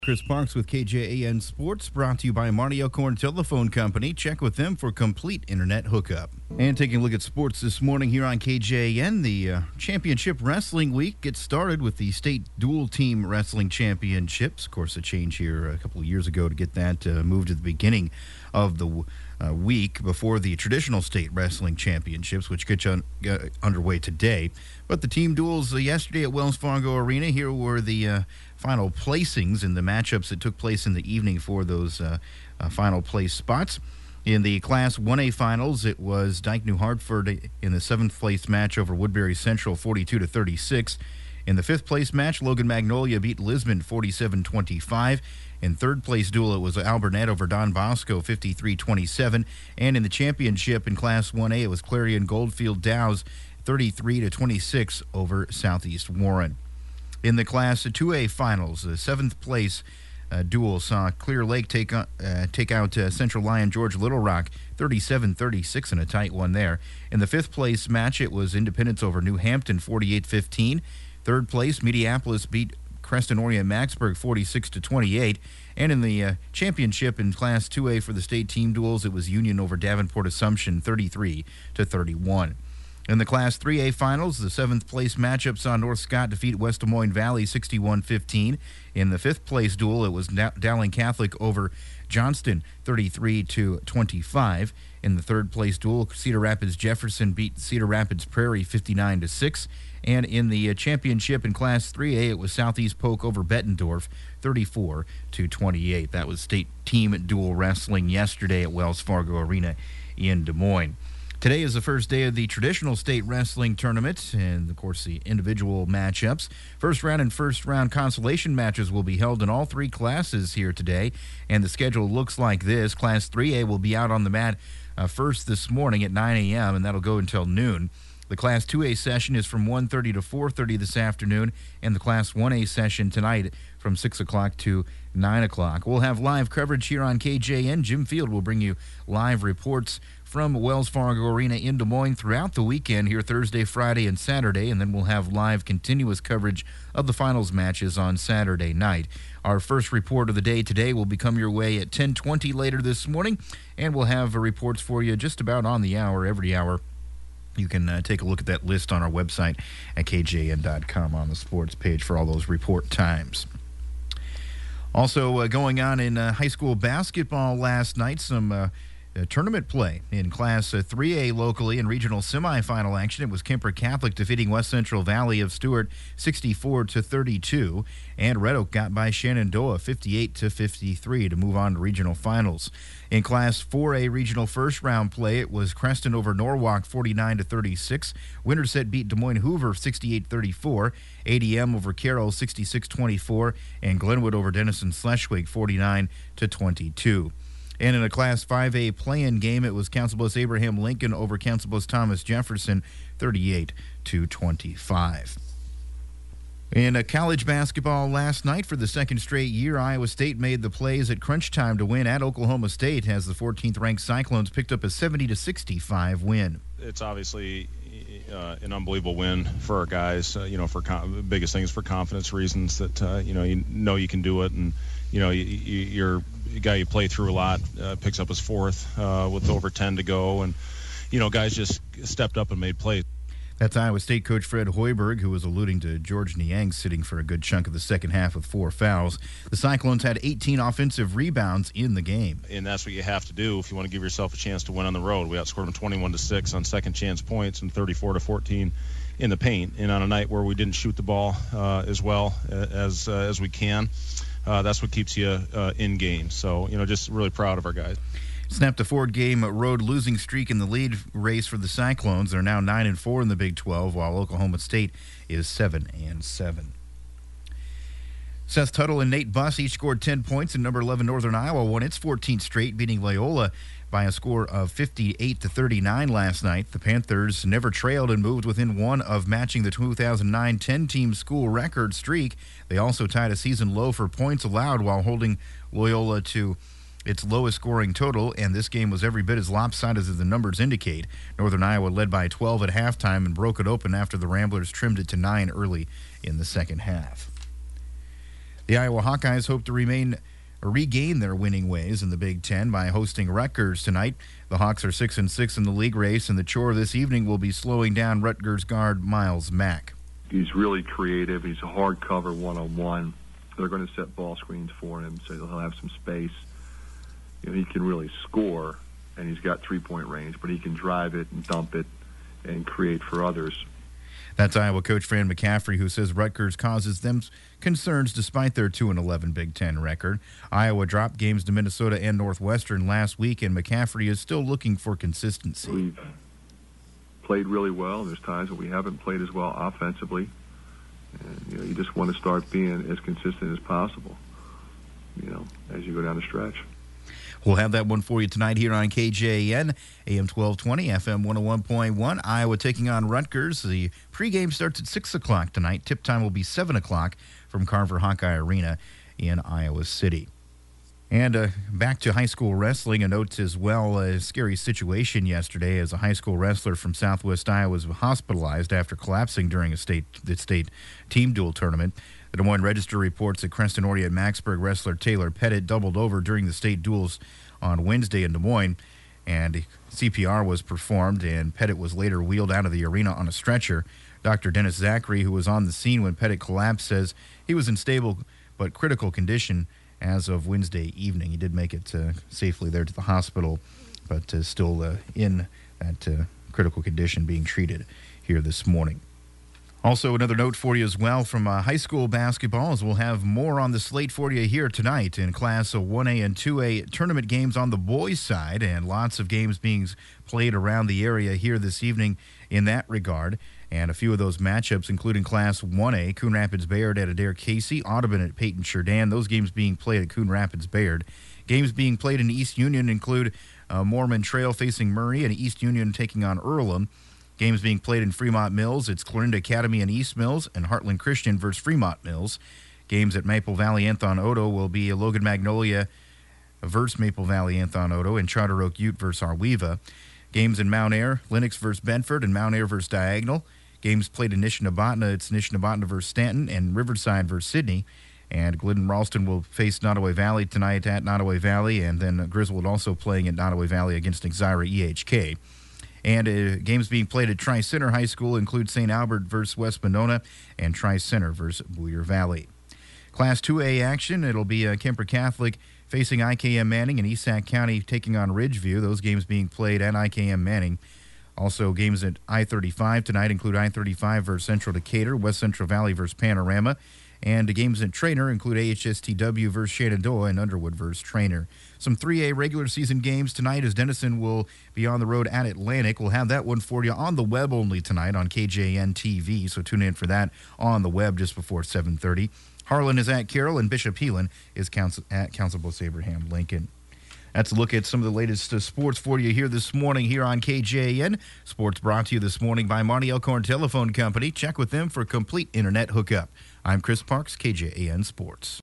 Chris Parks with KJAN Sports, brought to you by Marty Elkhorn Telephone Company. Check with them for complete internet hookup. And taking a look at sports this morning here on KJAN, the Championship Wrestling Week gets started with the State Dual Team Wrestling Championships. Of course, a change here a couple of years ago to get that moved at the beginning of the week before the traditional state wrestling championships, which get underway today. But the team duels yesterday at Wells Fargo Arena. Here were the final placings in the matchups that took place in the evening for those final place spots. In the Class 1A finals, it was Dike New Hartford in the 7th place match over Woodbury Central 42-36. In the 5th place match, Logan Magnolia beat Lisbon 47-25. In 3rd place duel, it was Alburnett over Don Bosco 53-27. And in the championship in Class 1A, it was Clarion Goldfield Dows 33-26 over Southeast Warren. In the Class 2A finals, the 7th place duel saw Clear Lake take out Central Lyon George Little Rock 37-36 in a tight one there. In the 5th place match, it was Independence over New Hampton 48-15. 3rd place, Mediapolis beat Creston Orient Maxburg 46-28. And in the championship in Class 2A for the state team duels, it was Union over Davenport Assumption 33-31. In the Class 3A finals, the 7th place matchup saw North Scott defeat West Des Moines Valley 61-15. In the 5th place duel, it was Dowling Catholic over Johnston 33-25. In the 3rd place duel, Cedar Rapids Jefferson beat Cedar Rapids Prairie 59-6. And in the championship in Class 3A, it was Southeast Polk over Bettendorf 34-28. That was state team dual wrestling yesterday at Wells Fargo Arena in Des Moines. Today is the first day of the traditional state wrestling tournament and, of course, the individual matchups. First round and first round consolation matches will be held in all three classes here today, and the schedule looks like this. Class 3A will be out on the mat first this morning at 9 a.m., and that'll go until noon. The Class 2A session is from 1:30 to 4:30 this afternoon, and the Class 1A session tonight from 6 o'clock to 9 o'clock. We'll have live coverage here on KJN. Jim Field will bring you live reports from Wells Fargo Arena in Des Moines throughout the weekend here Thursday, Friday, and Saturday, and then we'll have live continuous coverage of the finals matches on Saturday night. Our first report of the day today will be come your way at 10:20 later this morning, and we'll have reports for you just about on the hour, every hour. You can take a look at that list on our website at kjn.com on the sports page for all those report times. Also going on in high school basketball last night, some tournament play in Class 3A locally in regional semifinal action. It was Kemper Catholic defeating West Central Valley of Stewart 64-32, and Red Oak got by Shenandoah 58-53 to move on to regional finals. In Class 4A regional first round play, it was Creston over Norwalk 49-36. Winterset beat Des Moines Hoover 68-34. ADM over Carroll 66-24, and Glenwood over Denison Schleswig 49-22. And in a Class 5A play-in game, it was Council Bluffs Abraham Lincoln over Council Bluffs Thomas Jefferson 38-25. In college basketball last night, for the second straight year, Iowa State made the plays at crunch time to win at Oklahoma State as the 14th-ranked Cyclones picked up a 70-65 win. It's obviously an unbelievable win for our guys. For biggest thing is for confidence reasons that you can do it, and you're a guy you play through a lot picks up his fourth with over 10 to go, and guys just stepped up and made plays. That's Iowa State coach Fred Hoiberg, who was alluding to George Niang sitting for a good chunk of the second half with 4 fouls. The Cyclones had 18 offensive rebounds in the game. And that's what you have to do if you want to give yourself a chance to win on the road. We outscored them 21-6 on second chance points and 34-14 in the paint. And on a night where we didn't shoot the ball as well as we can, that's what keeps you in game. So, just really proud of our guys. Snapped a 4-game road losing streak in the lead race for the Cyclones. They're now 9-4 in the Big 12, while Oklahoma State is 7-7. Seth Tuttle and Nate Buss each scored 10 points, and number 11 Northern Iowa won its 14th straight, beating Loyola by a score of 58-39 last night. The Panthers never trailed and moved within one of matching the 2009 10-team school record streak. They also tied a season low for points allowed while holding Loyola to its lowest scoring total, and this game was every bit as lopsided as the numbers indicate. Northern Iowa led by 12 at halftime and broke it open after the Ramblers trimmed it to 9 early in the second half. The Iowa Hawkeyes hope to regain their winning ways in the Big Ten by hosting Rutgers tonight. The Hawks are 6-6 in the league race, and the chore this evening will be slowing down Rutgers guard Miles Mack. He's really creative. He's a hard cover one-on-one. They're going to set ball screens for him, so he'll have some space. He can really score, and he's got three-point range, but he can drive it and dump it and create for others. That's Iowa coach Fran McCaffery, who says Rutgers causes them concerns despite their 2-11 Big Ten record. Iowa dropped games to Minnesota and Northwestern last week, and McCaffery is still looking for consistency. We've played really well. There's times when we haven't played as well offensively. And, you just want to start being as consistent as possible, as you go down the stretch. We'll have that one for you tonight here on KJAN, AM 1220, FM 101.1. Iowa taking on Rutgers. The pregame starts at 6 o'clock tonight. Tip time will be 7 o'clock from Carver Hawkeye Arena in Iowa City. And back to high school wrestling, a note as well, a scary situation yesterday as a high school wrestler from Southwest Iowa was hospitalized after collapsing during the state team duel tournament. The Des Moines Register reports that Creston Oriate Maxburg wrestler Taylor Pettit doubled over during the state duels on Wednesday in Des Moines, and CPR was performed, and Pettit was later wheeled out of the arena on a stretcher. Dr. Dennis Zachary, who was on the scene when Pettit collapsed, says he was in stable but critical condition as of Wednesday evening. He did make it safely there to the hospital, but still in that critical condition being treated here this morning. Also, another note for you as well from high school basketball, as we'll have more on the slate for you here tonight in Class 1A and 2A tournament games on the boys' side, and lots of games being played around the area here this evening in that regard. And a few of those matchups, including Class 1A, Coon Rapids-Bayard at Adair Casey, Audubon at Peyton Sheridan. Those games being played at Coon Rapids-Bayard. Games being played in East Union include Mormon Trail facing Murray and East Union taking on Earlham. Games being played in Fremont Mills, it's Clarinda Academy and East Mills, and Heartland Christian versus Fremont Mills. Games at Maple Valley Anthon Odo will be Logan Magnolia versus Maple Valley Anthon Odo, and Charter Oak Ute versus Arweva. Games in Mount Ayr, Lennox versus Bedford, and Mount Ayr versus Diagonal. Games played in Nishnabotna, it's Nishnabotna versus Stanton, and Riverside versus Sydney. And Glidden Ralston will face Nottoway Valley tonight at Nottoway Valley, and then Griswold also playing at Nottoway Valley against Exira EHK. And games being played at Tri-Center High School include St. Albert versus West Monona and Tri-Center versus Boyer Valley. Class 2A action, it'll be Kemper Catholic facing IKM Manning and East Sac County taking on Ridgeview. Those games being played at IKM Manning. Also, games at I-35 tonight include I-35 versus Central Decatur, West Central Valley versus Panorama. And the games at Trainer include AHSTW versus Shenandoah and Underwood versus Trainer. Some 3A regular season games tonight as Denison will be on the road at Atlantic. We'll have that one for you on the web only tonight on KJN TV, so tune in for that on the web just before 7:30. Harlan is at Carroll, and Bishop Heelan is at Council Bluffs Abraham Lincoln. That's a look at some of the latest sports for you here this morning here on KJN. Sports brought to you this morning by Monty Elkhorn Telephone Company. Check with them for a complete internet hookup. I'm Chris Parks, KJAN Sports.